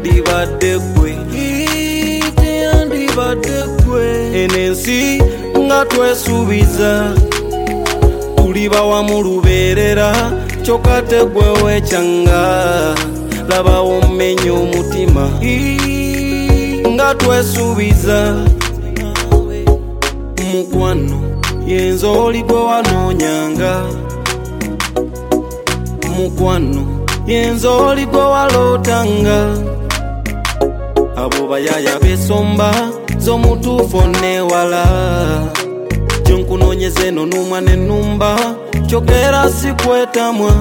teyandibadde ggwe, teyandibadde ggwe. Enensi nga twesuubiza tuliba wamu lubeerera, kyokka tegwe wekyanga laba wommenye omutima. Nga twesuubiza mukwano yenze oli gwe wanoonyanga, mukwano yenze oli gwe walootanga. Abo bayaya besomba z'omutuufu onneewala, gyonkunoonyeza eno numwa n'ennumba, kyokera sikwetamwa.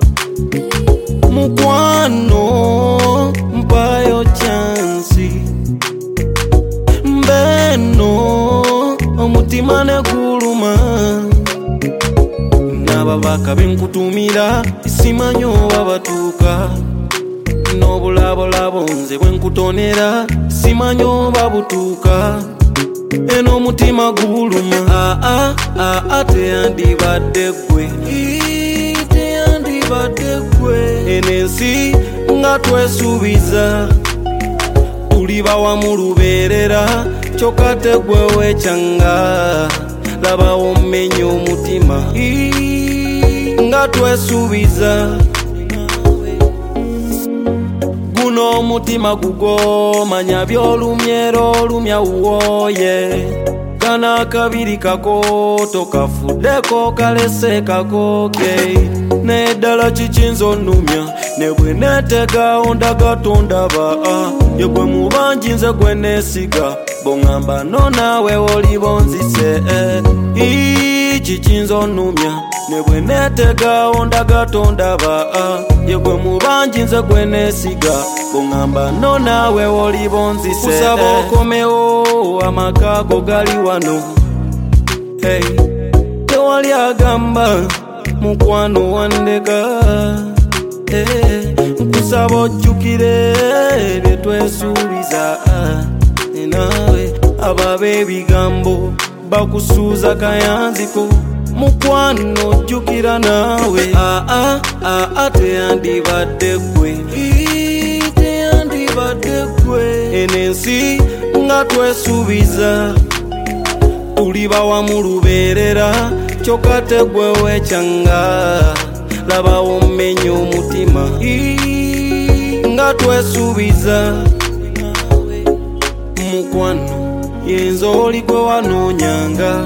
Mukwano mpayo chansi, mbeno omutima ne guluma. N'ababaka benkutumira simanyi oba batuuka, n'obulabolabo nze bwenkutonera simanyi oba butuuka. Eno omutima guluma, teyandibadde ggwe, teyandibadde ggwe. Enensi nga twesuubiza tuliba wamu lubeerera, kyokka tegwe wekyanga laba wommenye omutima. Nga twesuubiza guno omutima gugomanya byolumyera olumya wuwooye, kana kabiri kako tokafuddeko kalese kakoke. Neddala kikinza onnumya ne bwe neetega ondaga tondaba, yegwe mubanji nze gwe neesiga, boŋŋamba no naawe oli bonzise. Kikinza onnumya ne bwe neetega ondaga tondaba, yegwe mubanji nze gwe neesiga, boŋŋamba no naawe oli bonzise. Kusaba okomewo amaka go gali wano, tewali agamba mukwano wandeka. Nkusaba ojjukire bye twesuubiza, naawe abo ebigambo bakusuuza kayanziko. Mukwano ojjukira naawe, teyandibadde ggwe, teyandibadde ggwe. Enensi nga twesuubiza tuliba wamu lubeerera, kyokka tegwe wekyanga laba wommenye omutima. Nga twesuubiza mukwano yenze oli gwe wanoonyanga,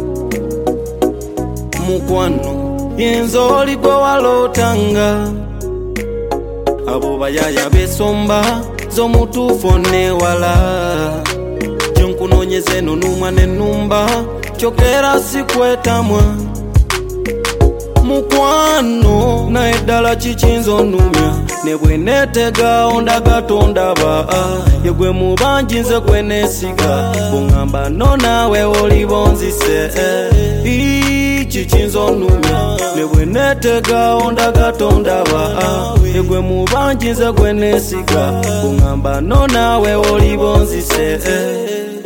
mukwano yenze oli gwe walootanga. Abo bayaya besomba z'omutuufu onneewala, gyonkunoonyeza eno numwa n'ennumba, kyokera sikwetamwa. Mukwano naye ddala kikinza onnumya ne bwe neetega ondaga tondaba, yegwe mubanji nze gwe neesiga, boŋŋamba no naawe oli bonzise. Kikinza onnumya ne bwe neetega ondaga tondaba, yegwe mubanji nze gwe neesiga, boŋŋamba no naawe oli bonzise.